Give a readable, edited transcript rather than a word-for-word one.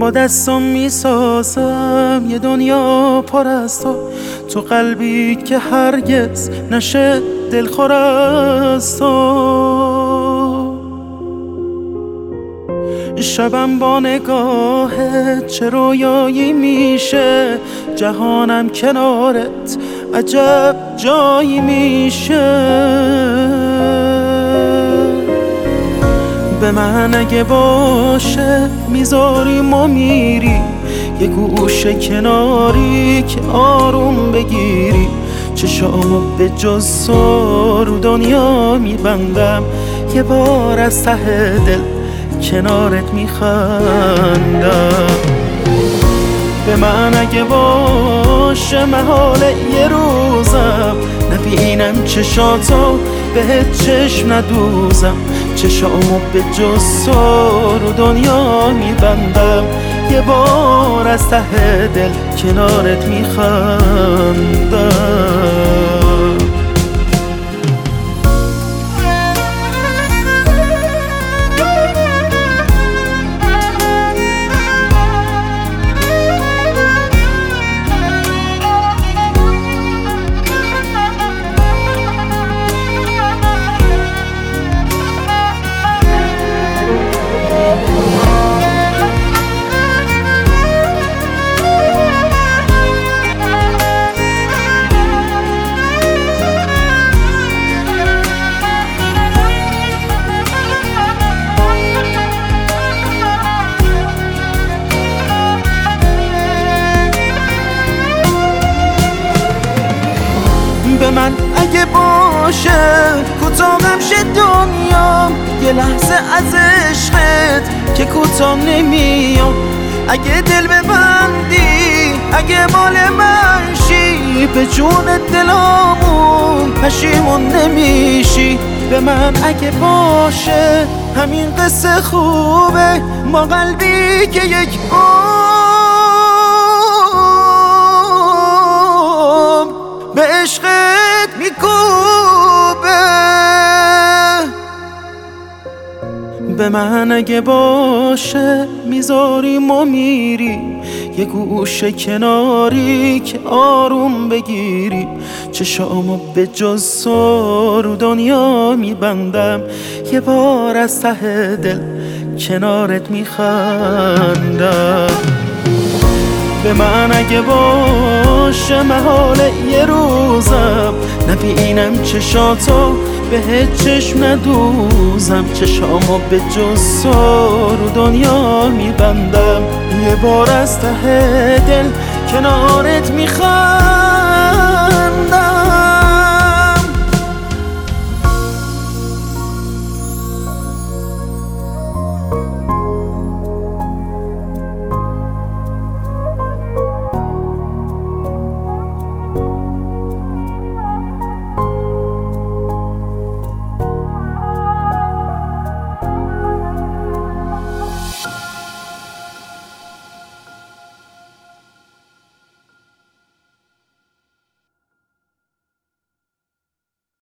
با دستم میسازم یه دنیا پر از تو قلبی که هرگز نشه دلخور از تو. شبم با نگاهت چه رویایی میشه، جهانم کنارت عجب جایی میشه. به من اگه باشه میذاری ما میری یه گوشه کناری که آروم بگیری. چشامو به جز تو رو دنیا میبندم، یه بار از ته دل کنارت میخندم. به من اگه باشه محاله یه روزم نبینم چشاتو بهت چشم ندوزم. چشامو به جز تو رو دنیا میبندم، یه بار از ته دل کنارت میخندم. به من اگه باشه کوتاهم شه دنیا، یه لحظه از عشقت که کوتاه نمیام. اگه دل ببندی اگه مال من شی، به جون دلامون پشیمون نمیشی. به من اگه باشه همین قصه خوبه، ما قلبی که یک به عشقت میکوبه. به من اگه باشه میذاری ما میری یه گوشه کناری که آروم بگیری. چشامو به جز تو رو دنیا میبندم، یه بار از ته دل کنارت میخندم. به من اگه باشه محاله یه روزم نبینم چشاتو بهت چشم ندوزم. چشامو به جز تو رو دنیا میبندم، یه بار از ته دل کنارت میخوام.